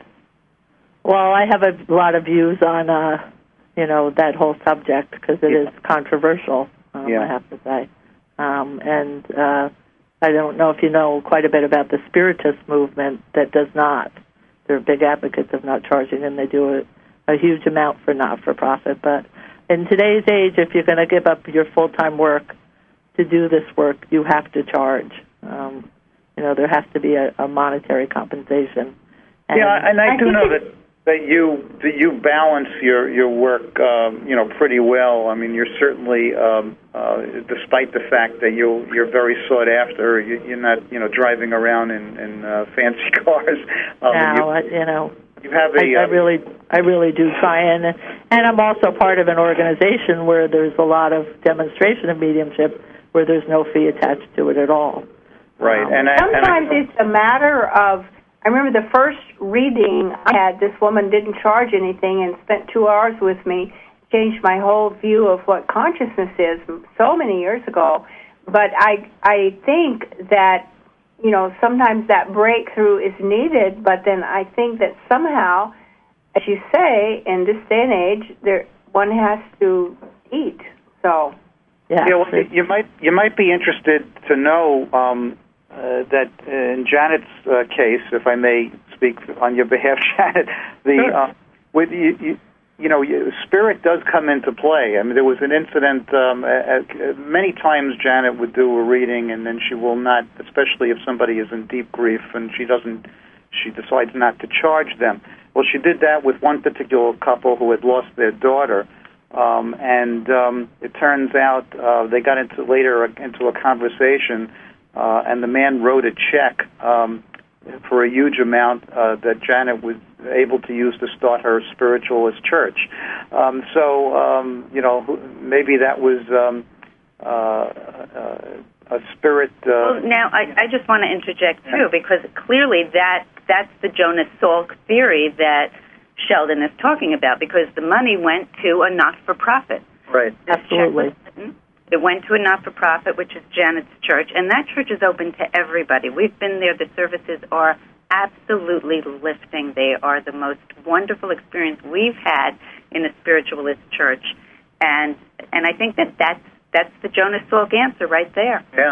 [SPEAKER 8] Well, I have a lot of views on, uh, you know, that whole subject because it
[SPEAKER 4] Yeah.
[SPEAKER 8] is controversial, um,
[SPEAKER 4] Yeah.
[SPEAKER 8] I have to say. Um, and uh, I don't know if you know quite a bit about the Spiritist movement that does not. They're big advocates of not charging, and they do a, a huge amount for not-for-profit. But in today's age, if you're going to give up your full-time work to do this work, you have to charge. Um, you know, there has to be a, a monetary compensation. And
[SPEAKER 4] yeah, and I,
[SPEAKER 11] I
[SPEAKER 4] do
[SPEAKER 11] think
[SPEAKER 4] know
[SPEAKER 11] it's-
[SPEAKER 4] that that you that you balance your your work, um, you know, pretty well. I mean, you're certainly, um, uh, despite the fact that you you're very sought after, you, you're not, you know, driving around in, in uh, fancy cars. Um,
[SPEAKER 8] now,
[SPEAKER 4] you,
[SPEAKER 8] you know,
[SPEAKER 4] you have a.
[SPEAKER 8] I, I
[SPEAKER 4] uh,
[SPEAKER 8] really, I really do try, and and I'm also part of an organization where there's a lot of demonstration of mediumship where there's no fee attached to it at all.
[SPEAKER 4] right,
[SPEAKER 8] Um,
[SPEAKER 4] and I,
[SPEAKER 11] Sometimes
[SPEAKER 4] and I,
[SPEAKER 11] it's a matter of, I remember the first reading I had, this woman didn't charge anything and spent two hours with me, changed my whole view of what consciousness is so many years ago. But I, I think that, you know, sometimes that breakthrough is needed, but then I think that somehow, as you say, in this day and age, there one has to eat. So,
[SPEAKER 8] yeah,
[SPEAKER 4] yeah, well, you might you might be interested to know um, uh, that in Janet's uh, case, if I may speak on your behalf, Janet, the
[SPEAKER 8] Sure.
[SPEAKER 4] uh, with you, you, you know, you, spirit does come into play. I mean, there was an incident. Um, uh, many times, Janet would do a reading, and then she will not, especially if somebody is in deep grief, and she doesn't, she decides not to charge them. Well, she did that with one particular couple who had lost their daughter. Um, and um, it turns out uh, they got into later into a conversation, uh, and the man wrote a check um, for a huge amount uh, that Janet was able to use to start her spiritualist church. Um, so, um, you know, maybe that was um, uh, uh, a spirit. Uh,
[SPEAKER 3] well, now, I, I just want to interject, too, because clearly that that's the Jonas Salk theory that Sheldon is talking about, because the money went to a not-for-profit.
[SPEAKER 4] Right.
[SPEAKER 3] This
[SPEAKER 8] Absolutely.
[SPEAKER 3] check was written. It went to a not-for-profit, which is Janet's church, and that church is open to everybody. We've been there. The services are absolutely lifting. They are the most wonderful experience we've had in a spiritualist church, and and I think that that's, that's the Jonas Salk answer right there.
[SPEAKER 4] Yeah.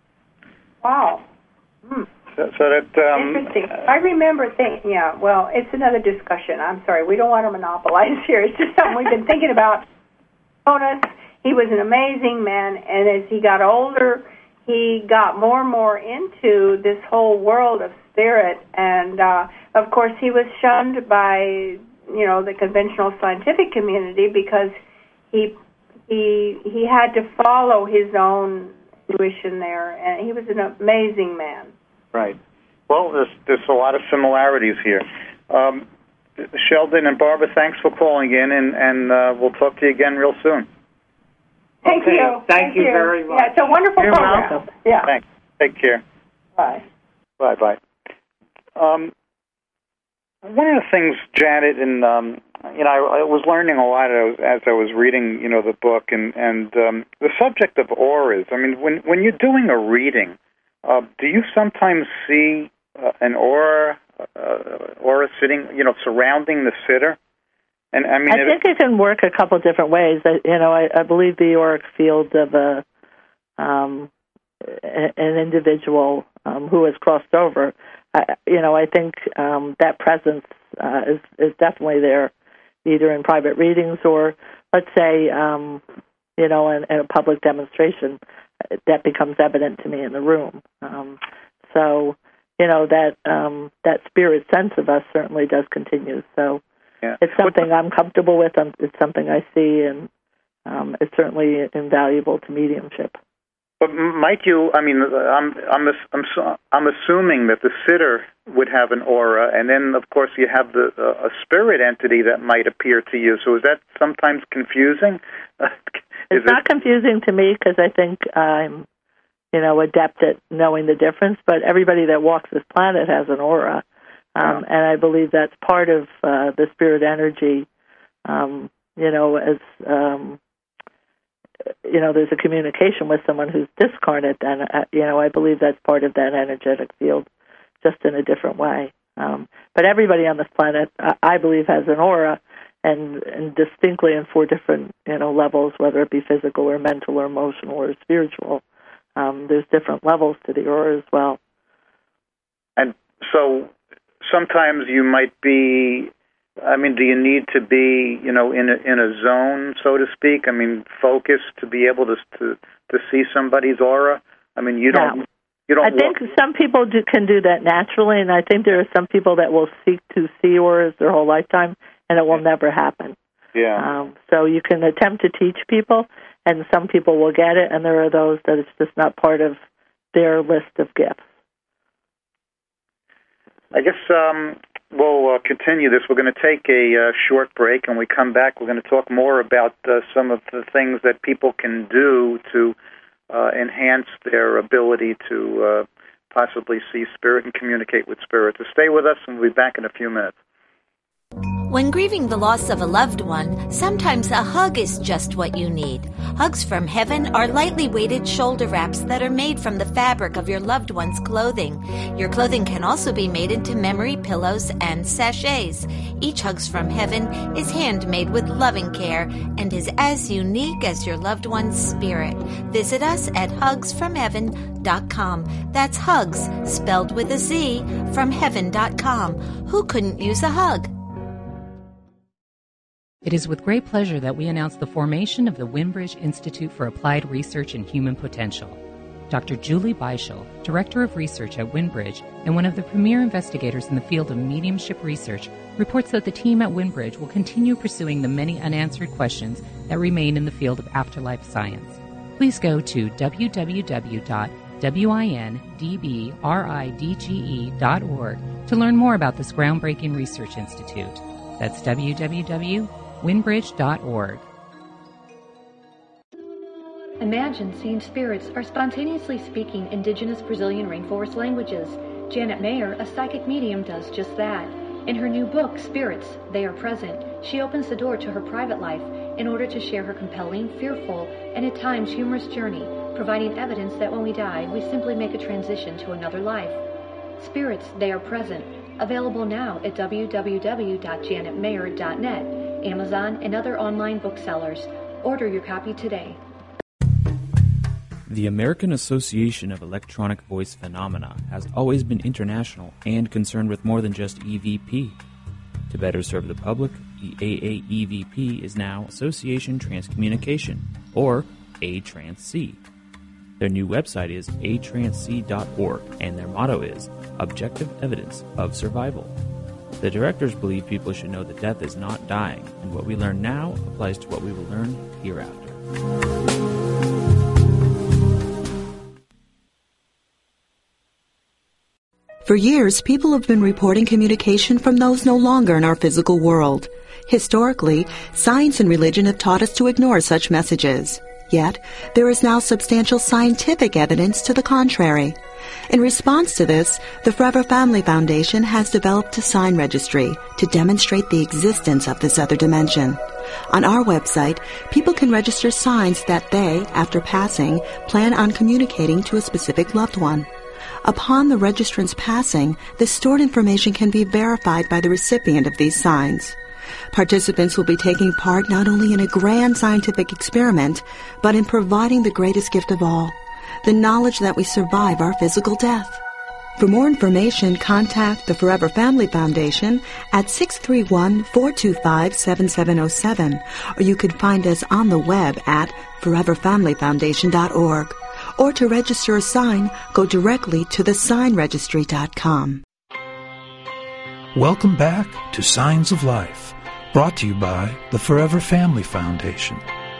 [SPEAKER 11] wow. Hmm.
[SPEAKER 4] So, so that um,
[SPEAKER 11] Interesting. I remember thinking, yeah, well, it's another discussion. I'm sorry. We don't want to monopolize here. It's just something we've been thinking about. Jonas, he was an amazing man, and as he got older, he got more and more into this whole world of spirit. And, uh, of course, he was shunned by, you know, the conventional scientific community because he he he had to follow his own intuition there, and he was an amazing man.
[SPEAKER 4] Right. Well, there's there's a lot of similarities here. Um, Sheldon and Barbara, thanks for calling in, and, and uh, we'll talk to you again real soon.
[SPEAKER 11] Thank
[SPEAKER 10] Okay.
[SPEAKER 11] you.
[SPEAKER 10] Thank you very much.
[SPEAKER 11] Yeah, it's a wonderful
[SPEAKER 8] You're
[SPEAKER 11] program.
[SPEAKER 8] welcome.
[SPEAKER 11] Yeah.
[SPEAKER 4] Thanks. Take care.
[SPEAKER 11] Bye.
[SPEAKER 4] Bye-bye. Um, one of the things, Janet, and um, you know, I, I was learning a lot as, as I was reading, you know, the book, and and um, the subject of auras. I mean, when when you're doing a reading, uh, do you sometimes see uh, an aura, uh, aura sitting, you know, surrounding the sitter? And I mean,
[SPEAKER 8] I think it can work a couple different ways. I, you know, I, I believe the auric field of a um, an individual um, who has crossed over, I, you know, I think um, that presence uh, is is definitely there, either in private readings or, let's say, um, you know, in, in a public demonstration, that becomes evident to me in the room. Um, so, you know, that um, that spirit sense of us certainly does continue. So.
[SPEAKER 4] Yeah.
[SPEAKER 8] It's something I'm comfortable with. It's something I see, and um, it's certainly invaluable to mediumship.
[SPEAKER 4] But might you? I mean, I'm I'm I'm I'm assuming that the sitter would have an aura, and then of course you have the uh, a spirit entity that might appear to you. So is that sometimes confusing?
[SPEAKER 8] It's not it... confusing to me because I think I'm, you know, adept at knowing the difference. But everybody that walks this planet has an aura. Um, and I believe that's part of uh, the spirit energy, um, you know, as, um, you know, there's a communication with someone who's discarnate, then, uh, you know, I believe that's part of that energetic field, just in a different way. Um, but everybody on this planet, I, I believe, has an aura, and, and distinctly in four different, you know, levels, whether it be physical or mental or emotional or spiritual. Um, there's different levels to the aura as well.
[SPEAKER 4] And so... sometimes you might be, I mean, do you need to be, you know, in a, in a zone, so to speak? I mean, focused to be able to to, to see somebody's aura? I mean, you don't...
[SPEAKER 8] No.
[SPEAKER 4] You don't
[SPEAKER 8] I think
[SPEAKER 4] walk...
[SPEAKER 8] some people do, can do that naturally, and I think there are some people that will seek to see auras their whole lifetime, and it will never happen.
[SPEAKER 4] Yeah.
[SPEAKER 8] Um, so you can attempt to teach people, and some people will get it, and there are those that it's just not part of their list of gifts.
[SPEAKER 4] I guess um, we'll uh, continue this. We're going to take a uh, short break, and when we come back, we're going to talk more about uh, some of the things that people can do to uh, enhance their ability to uh, possibly see spirit and communicate with spirit. So stay with us, and we'll be back in a few minutes.
[SPEAKER 5] When grieving the loss of a loved one, sometimes a hug is just what you need. Hugs from Heaven are lightly weighted shoulder wraps that are made from the fabric of your loved one's clothing. Your clothing can also be made into memory pillows and sachets. Each Hugs from Heaven is handmade with loving care and is as unique as your loved one's spirit. Visit us at hugs from heaven dot com. That's hugs, spelled with a Z, from heaven dot com. Who couldn't use a hug?
[SPEAKER 7] It is with great pleasure that we announce the formation of the Wimbridge Institute for Applied Research in Human Potential. Doctor Julie Beischel, Director of Research at Wimbridge and one of the premier investigators in the field of mediumship research, reports that the team at Wimbridge will continue pursuing the many unanswered questions that remain in the field of afterlife science. Please go to w w w dot windbridge dot org to learn more about this groundbreaking research institute. That's w w w dot windbridge dot org.
[SPEAKER 12] Imagine seeing spirits are spontaneously speaking indigenous Brazilian rainforest languages. Janet Mayer, a psychic medium, does just that. In her new book, Spirits, They Are Present, she opens the door to her private life in order to share her compelling, fearful, and at times humorous journey, providing evidence that when we die, we simply make a transition to another life. Spirits, They Are Present, available now at w w w dot janet mayer dot net, Amazon, and other online booksellers. Order your copy today.
[SPEAKER 13] The American Association of Electronic Voice Phenomena has always been international and concerned with more than just E V P. To better serve the public, the A A E V P is now Association Transcommunication, or A Trans C. Their new website is a trans c dot org, and their motto is Objective Evidence of Survival. The directors believe people should know that death is not dying, and what we learn now applies to what we will learn hereafter.
[SPEAKER 6] For years, people have been reporting communication from those no longer in our physical world. Historically, science and religion have taught us to ignore such messages. Yet, there is now substantial scientific evidence to the contrary. In response to this, the Forever Family Foundation has developed a sign registry to demonstrate the existence of this other dimension. On our website, people can register signs that they, after passing, plan on communicating to a specific loved one. Upon the registrant's passing, the stored information can be verified by the recipient of these signs. Participants will be taking part not only in a grand scientific experiment, but in providing the greatest gift of all, the knowledge that we survive our physical death. For more information, contact the Forever Family Foundation at six three one, four two five, seven seven zero seven, or you can find us on the web at forever family foundation dot org. Or to register a sign, go directly to the sign registry dot com.
[SPEAKER 1] Welcome back to Signs of Life, brought to you by the Forever Family Foundation.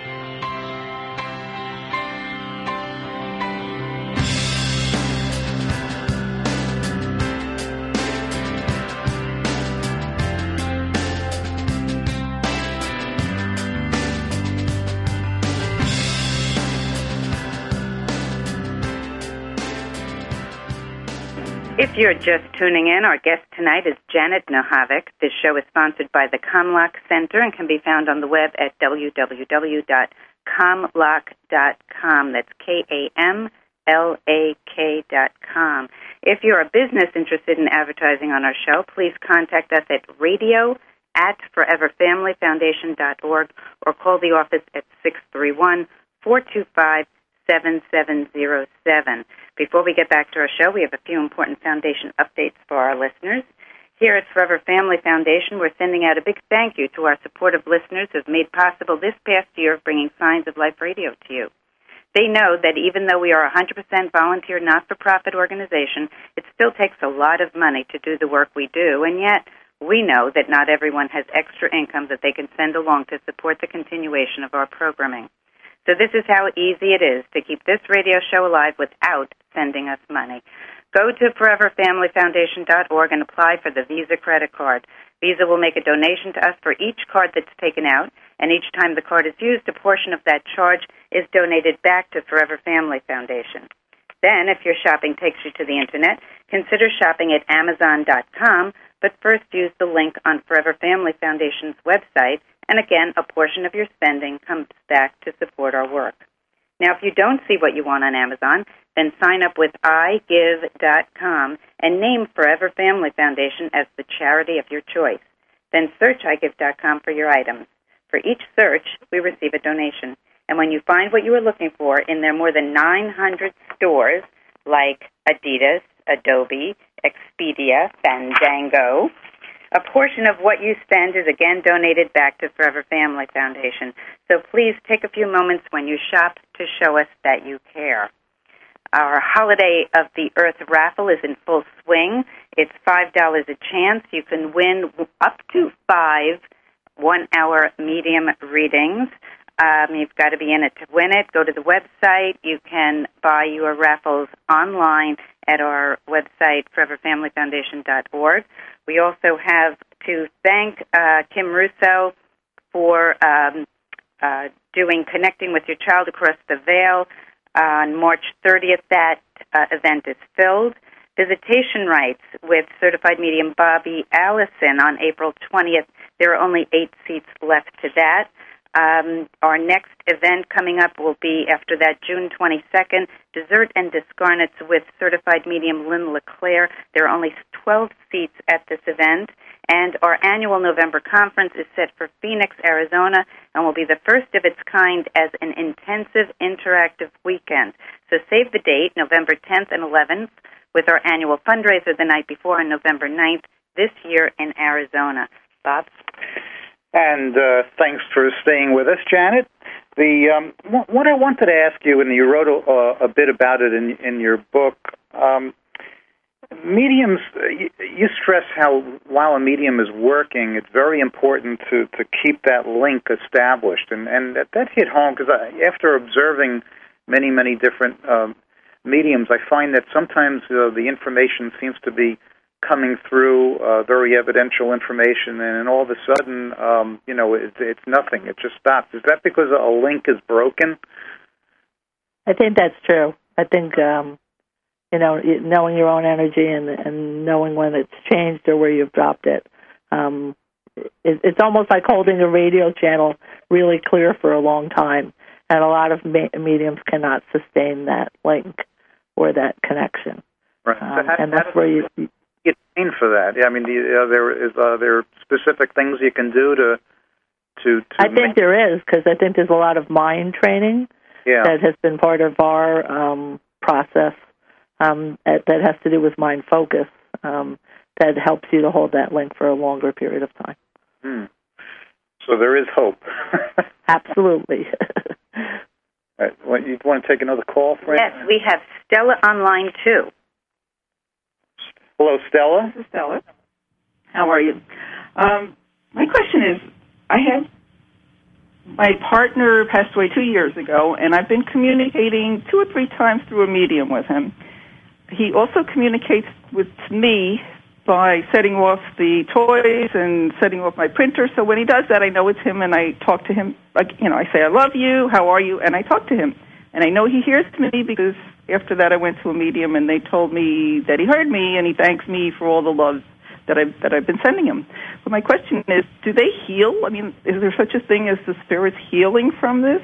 [SPEAKER 3] If you're just tuning in, our guest tonight is Janet Nohavec. This show is sponsored by the Comlock Center and can be found on the web at w w w dot comlock dot com. That's K A M L A K dot com. If you're a business interested in advertising on our show, please contact us at radio at forever family foundation dot org or call the office at six three one, four two five, seven seven zero seven. Before we get back to our show, we have a few important foundation updates for our listeners. Here at Forever Family Foundation, we're sending out a big thank you to our supportive listeners who have made possible this past year of bringing Signs of Life Radio to you. They know that even though we are a one hundred percent volunteer, not-for-profit organization, it still takes a lot of money to do the work we do, and yet we know that not everyone has extra income that they can send along to support the continuation of our programming. So this is how easy it is to keep this radio show alive without sending us money. Go to forever family foundation dot org and apply for the Visa credit card. Visa will make a donation to us for each card that's taken out, and each time the card is used, a portion of that charge is donated back to Forever Family Foundation. Then, if your shopping takes you to the Internet, consider shopping at amazon dot com, but first use the link on Forever Family Foundation's website, and again, a portion of your spending comes back to support our work. Now, if you don't see what you want on Amazon, then sign up with i give dot com and name Forever Family Foundation as the charity of your choice. Then search i give dot com for your items. For each search, we receive a donation. And when you find what you are looking for in their more than nine hundred stores, like Adidas, Adobe, Expedia, Fandango, a portion of what you spend is again donated back to Forever Family Foundation. So please take a few moments when you shop to show us that you care. Our Holiday of the Earth raffle is in full swing. It's five dollars a chance. You can win up to five one-hour medium readings. Um, you've got to be in it to win it. Go to the website. You can buy your raffles online at our website, forever family foundation dot org. We also have to thank uh, Kim Russo for um, uh, doing Connecting with Your Child Across the Veil. On March thirtieth, that uh, event is filled. Visitation rights with certified medium Bobby Allison on April twentieth. There are only eight seats left to that. Um, our next event coming up will be after that, June twenty-second, Dessert and Discarnates with certified medium Lynn LeClaire. There are only twelve seats at this event. And our annual November conference is set for Phoenix, Arizona, and will be the first of its kind as an intensive interactive weekend. So save the date, November tenth and eleventh, with our annual fundraiser the night before on November ninth, this year in Arizona. Bob?
[SPEAKER 4] And uh, thanks for staying with us, Janet. The um, what I wanted to ask you, and you wrote a, a bit about it in, in your book, um, mediums, you, you stress how while a medium is working, it's very important to, to keep that link established. And, and that, that hit home because after observing many, many different um, mediums, I find that sometimes uh, the information seems to be coming through, uh, very evidential information, and all of a sudden, um, you know, it, it's nothing. It just stops. Is that because a link is broken?
[SPEAKER 8] I think that's true. I think, um, you know, knowing your own energy and, and knowing when it's changed or where you've dropped it, um, it, it's almost like holding a radio channel really clear for a long time, and a lot of me- mediums cannot sustain that link or that connection.
[SPEAKER 4] Right.
[SPEAKER 8] Um,
[SPEAKER 4] so how,
[SPEAKER 8] and that's where you
[SPEAKER 4] get trained for that? Yeah, I mean, the, uh, there is uh, there are specific things you can do to to. to
[SPEAKER 8] I think there is, because I think there's a lot of mind training
[SPEAKER 4] yeah.
[SPEAKER 8] that has been part of our um, process um, that, that has to do with mind focus. Um, that helps you to hold that link for a longer period of time.
[SPEAKER 4] Hmm. So there is hope.
[SPEAKER 8] Absolutely.
[SPEAKER 4] All right. Well, you want to take another call, Fran?
[SPEAKER 3] Yes, we have Stella on line two.
[SPEAKER 4] Hello, Stella.
[SPEAKER 14] This is Stella. How are you? Um, my question is, I have my partner passed away two years ago, and I've been communicating two or three times through a medium with him. He also communicates with me by setting off the toys and setting off my printer. So when he does that, I know it's him, and I talk to him. Like, you know, I say, I love you, how are you? And I talk to him. And I know he hears me because after that I went to a medium, and they told me that he heard me, and he thanks me for all the love that I've, that I've been sending him. But my question is, do they heal? I mean, is there such a thing as the spirits healing from this?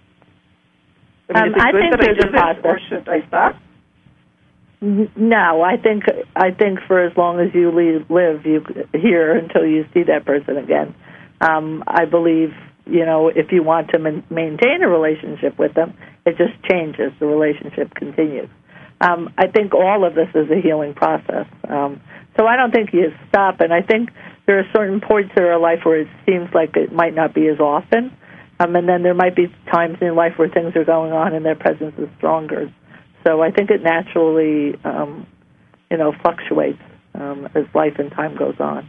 [SPEAKER 14] I mean,
[SPEAKER 8] Um,
[SPEAKER 14] is it
[SPEAKER 8] I
[SPEAKER 14] good
[SPEAKER 8] think
[SPEAKER 14] that I
[SPEAKER 8] there's
[SPEAKER 14] do
[SPEAKER 8] a
[SPEAKER 14] this,
[SPEAKER 8] process.
[SPEAKER 14] or should I stop?
[SPEAKER 8] No, I think I think for as long as you leave, live, you here until you see that person again. Um, I believe, you know, if you want to man- maintain a relationship with them, it just changes. The relationship continues. Um, I think all of this is a healing process. Um, so I don't think you stop, and I think there are certain points in our life where it seems like it might not be as often, um, and then there might be times in life where things are going on and their presence is stronger. So I think it naturally, um, you know, fluctuates um, as life and time goes on.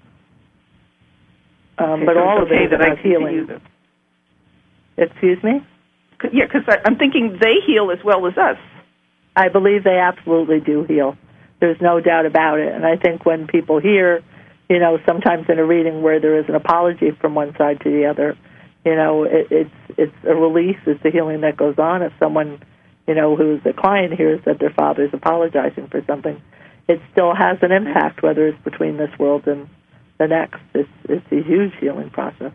[SPEAKER 8] Um,
[SPEAKER 14] Okay,
[SPEAKER 8] but
[SPEAKER 14] so
[SPEAKER 8] all
[SPEAKER 14] it's
[SPEAKER 8] of
[SPEAKER 14] okay
[SPEAKER 8] it is
[SPEAKER 14] that I
[SPEAKER 8] about healing.
[SPEAKER 14] continue this.
[SPEAKER 8] Excuse me?
[SPEAKER 14] Yeah, because I'm thinking they heal as well as us.
[SPEAKER 8] I believe they absolutely do heal. There's no doubt about it. And I think when people hear, you know, sometimes in a reading where there is an apology from one side to the other, you know, it, it's it's a release, it's a healing that goes on. If someone, you know, who's a client hears that their father's apologizing for something, it still has an impact, whether it's between this world and the next. It's it's a huge healing process.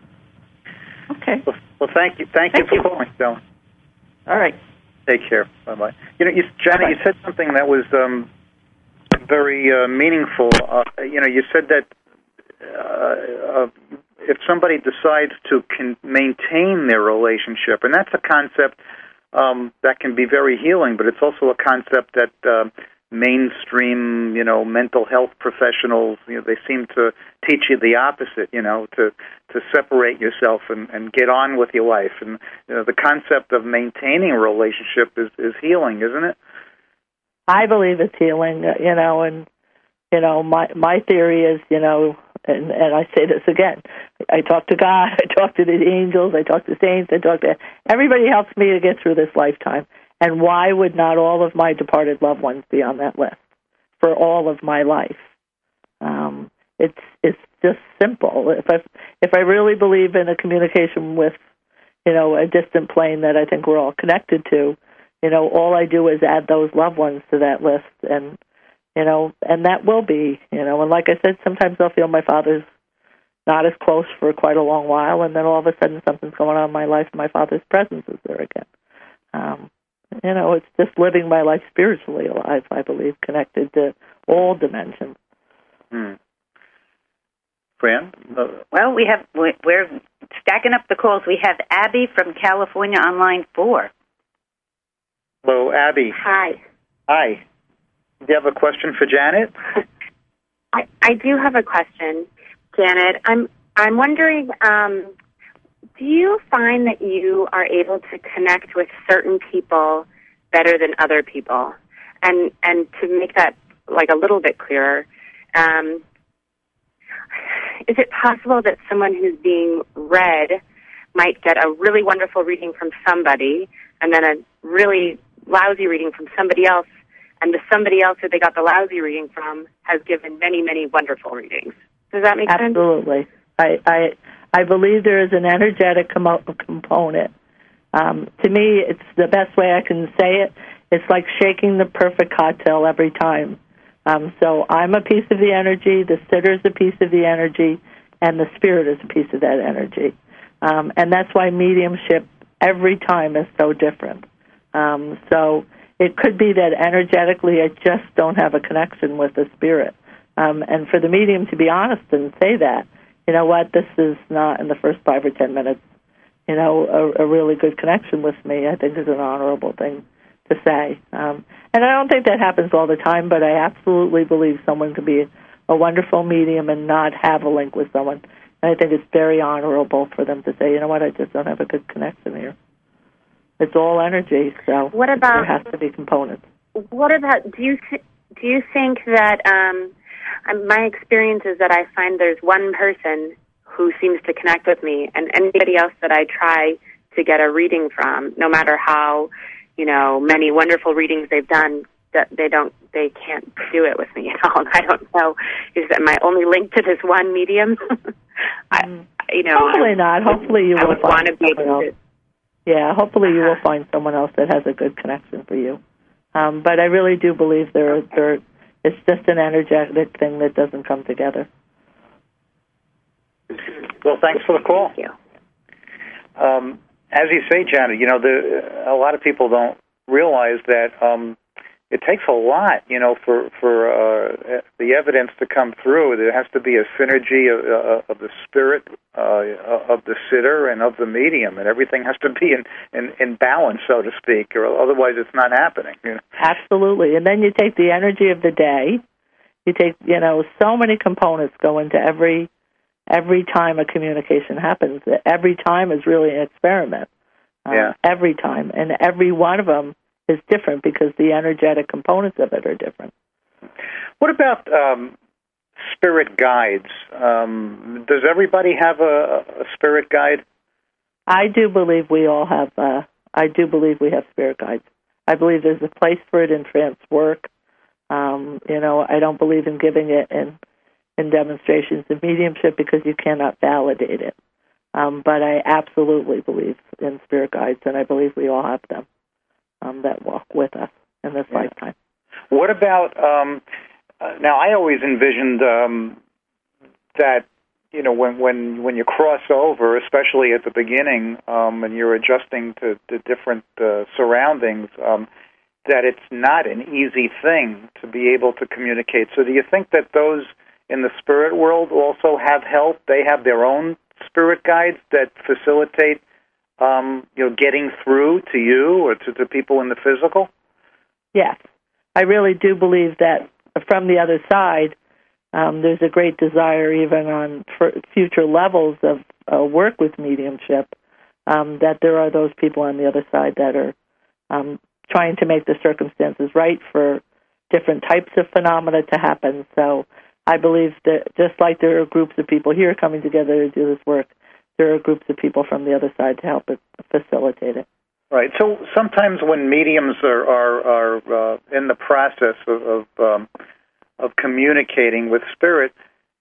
[SPEAKER 14] Okay.
[SPEAKER 4] Well, well thank you. Thank,
[SPEAKER 14] Thank
[SPEAKER 4] you
[SPEAKER 14] you.
[SPEAKER 4] for calling, Stella.
[SPEAKER 14] All right.
[SPEAKER 4] Take care. Bye-bye. You know, you, Janet,
[SPEAKER 14] Bye-bye.
[SPEAKER 4] you said something that was um, very uh, meaningful. Uh, you know, you said that uh, uh, if somebody decides to con- maintain their relationship, and that's a concept um, that can be very healing, but it's also a concept that uh, mainstream, you know, mental health professionals, you know, they seem to teach you the opposite, you know, to to separate yourself and, and get on with your life. And you know, the concept of maintaining a relationship is, is healing, isn't it?
[SPEAKER 8] I believe it's healing, uh, you know, and, you know, my my theory is, you know, and, and I say this again, I talk to God, I talk to the angels, I talk to saints, I talk to, everybody helps me to get through this lifetime. And why would not all of my departed loved ones be on that list for all of my life? Um, it's it's just simple. If I if I really believe in a communication with, you know, a distant plane that I think we're all connected to, you know, all I do is add those loved ones to that list, and you know, and that will be, you know, and like I said, sometimes I'll feel my father's not as close for quite a long while, and then all of a sudden something's going on in my life, and my father's presence is there again. Um, You know, it's just living my life spiritually alive, I believe, connected to all dimensions.
[SPEAKER 4] Hmm. Fran? Uh,
[SPEAKER 3] Well, we have we're stacking up the calls. We have Abby from California on line four.
[SPEAKER 4] hello, Abby.
[SPEAKER 15] Hi.
[SPEAKER 4] Hi. Do you have a question for Janet?
[SPEAKER 15] I, I do have a question, Janet. I'm I'm wondering, um, do you find that you are able to connect with certain people better than other people? And and to make that like a little bit clearer, um, is it possible that someone who's being read might get a really wonderful reading from somebody and then a really lousy reading from somebody else, and the somebody else who they got the lousy reading from has given many, many wonderful readings? Does that make sense?
[SPEAKER 8] Absolutely. I, I I believe there is an energetic com- component. Um, to me, it's the best way I can say it. It's like shaking the perfect cocktail every time. Um, so I'm a piece of the energy, the sitter is a piece of the energy, and the spirit is a piece of that energy. Um, and that's why mediumship every time is so different. Um, so it could be that energetically I just don't have a connection with the spirit. Um, and for the medium to be honest and say that, you know what, this is not in the first five or ten minutes, you know, a, a really good connection with me, I think is an honorable thing to say. Um, and I don't think that happens all the time, but I absolutely believe someone can be a wonderful medium and not have a link with someone. And I think it's very honorable for them to say, you know what, I just don't have a good connection here. It's all energy, so
[SPEAKER 15] what about,
[SPEAKER 8] there has to be components.
[SPEAKER 15] What about, do you, th- do you think that, um, my experience is that I find there's one person who seems to connect with me, and anybody else that I try to get a reading from, no matter how, you know, many wonderful readings they've done, that they don't, they can't do it with me at all. I don't know, is that my only link to this one medium? I, you know,
[SPEAKER 8] hopefully
[SPEAKER 15] I,
[SPEAKER 8] not. Hopefully you
[SPEAKER 15] I
[SPEAKER 8] will
[SPEAKER 15] would
[SPEAKER 8] find
[SPEAKER 15] want to be able
[SPEAKER 8] else. to. Yeah, hopefully uh-huh. you will find someone else that has a good connection for you. Um, but I really do believe there, okay. there, it's just an energetic thing that doesn't come together.
[SPEAKER 4] Well, thanks for the call.
[SPEAKER 15] Thank you.
[SPEAKER 4] Um, as you say, Janet, you know, the, a lot of people don't realize that um, it takes a lot, you know, for for uh, the evidence to come through. There has to be a synergy of, uh, of the spirit uh, of the sitter and of the medium, and everything has to be in, in, in balance, so to speak, or otherwise it's not happening. You know?
[SPEAKER 8] Absolutely. And then you take the energy of the day. You take, you know, so many components go into every every time a communication happens. Every time is really an experiment. Uh,
[SPEAKER 4] yeah.
[SPEAKER 8] Every time. And every one of them is different because the energetic components of it are different.
[SPEAKER 4] What about um, spirit guides? Um, does everybody have a, a spirit guide?
[SPEAKER 8] I do believe we all have, uh, I do believe we have spirit guides. I believe there's a place for it in trance work. Um, you know, I don't believe in giving it in, in demonstrations of mediumship because you cannot validate it. Um, but I absolutely believe in spirit guides, and I believe we all have them. Um, that walk with us in this
[SPEAKER 4] yeah.
[SPEAKER 8] lifetime.
[SPEAKER 4] What about, um, uh, now I always envisioned um, that, you know, when, when when you cross over, especially at the beginning, um, and you're adjusting to, to different uh, surroundings, um, that it's not an easy thing to be able to communicate. So do you think that those in the spirit world also have help? They have their own spirit guides that facilitate Um, you know, getting through to you or to, to people in the physical?
[SPEAKER 8] Yes. I really do believe that from the other side, um, there's a great desire even on for future levels of uh, work with mediumship, um, that there are those people on the other side that are um, trying to make the circumstances right for different types of phenomena to happen. So I believe that just like there are groups of people here coming together to do this work, there are groups of people from the other side to help it facilitate it.
[SPEAKER 4] Right. So sometimes when mediums are are, are uh, in the process of of, um, of communicating with spirit,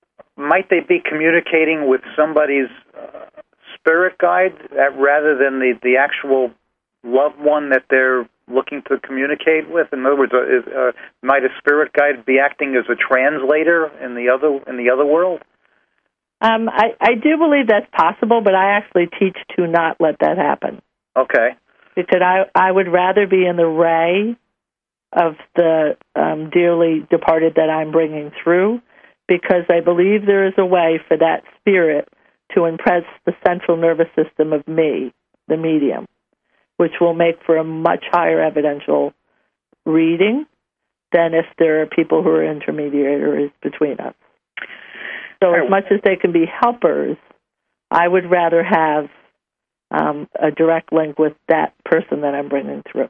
[SPEAKER 4] might they be communicating with somebody's uh, spirit guide rather than the, the actual loved one that they're looking to communicate with? In other words, uh, is, uh, might a spirit guide be acting as a translator in the other in the other world?
[SPEAKER 8] Um, I, I do believe that's possible, but I actually teach to not let that happen.
[SPEAKER 4] Okay.
[SPEAKER 8] Because I, I would rather be in the ray of the um, dearly departed that I'm bringing through, because I believe there is a way for that spirit to impress the central nervous system of me, the medium, which will make for a much higher evidential reading than if there are people who are intermediaries between us. So as much as they can be helpers, I would rather have um, a direct link with that person that I'm bringing through.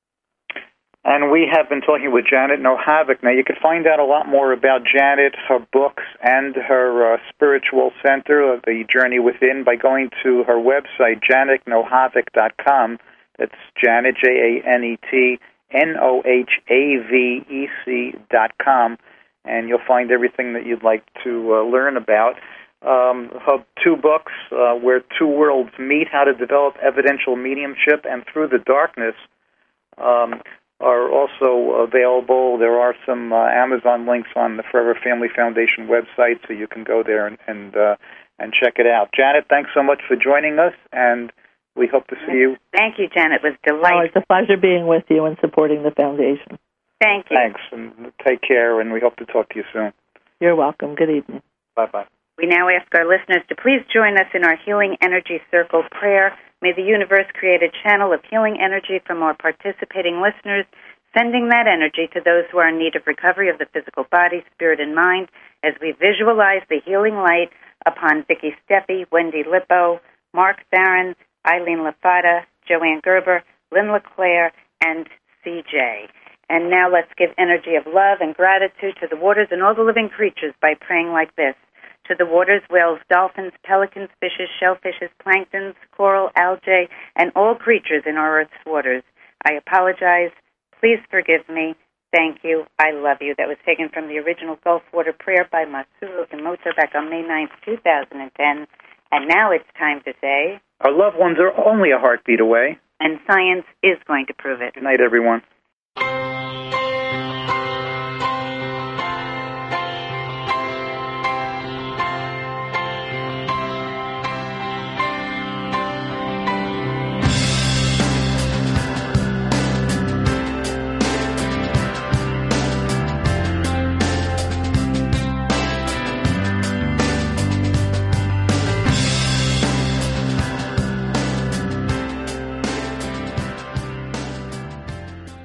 [SPEAKER 4] And we have been talking with Janet Nohavec. Now, you can find out a lot more about Janet, her books, and her uh, spiritual center, The Journey Within, by going to her website, janet nohavec dot com. That's Janet, J A N E T N O H A V E C dot com. And you'll find everything that you'd like to uh, learn about. Um, her two books, uh, Where Two Worlds Meet, How to Develop Evidential Mediumship, and Through the Darkness, um, are also available. There are some uh, Amazon links on the Forever Family Foundation website, so you can go there and and, uh, and check it out. Janet, thanks so much for joining us, and We hope to see you.
[SPEAKER 3] Thank you, Janet. It was delightful.
[SPEAKER 8] Oh, it's a pleasure being with you and supporting the foundation.
[SPEAKER 3] Thank you.
[SPEAKER 4] Thanks, and take care, and we hope to talk to you soon.
[SPEAKER 8] You're welcome. Good evening.
[SPEAKER 4] Bye-bye.
[SPEAKER 3] We now ask our listeners to please join us in our Healing Energy Circle prayer. May the universe create a channel of healing energy from our participating listeners, sending that energy to those who are in need of recovery of the physical body, spirit, and mind, as we visualize the healing light upon Vicky Steffi, Wendy Lippo, Mark Barron, Eileen Lafada, Joanne Gerber, Lynn LeClaire, and C J. And now let's give energy of love and gratitude to the waters and all the living creatures by praying like this. To the waters, whales, dolphins, pelicans, fishes, shellfishes, planktons, coral, algae, and all creatures in our Earth's waters. I apologize. Please forgive me. Thank you. I love you. That was taken from the original Gulf Water Prayer by Matsuro Emoto back on May ninth, two thousand ten. And now it's time to say,
[SPEAKER 4] our loved ones are only a heartbeat away.
[SPEAKER 3] And science is going to prove it.
[SPEAKER 4] Good night, everyone.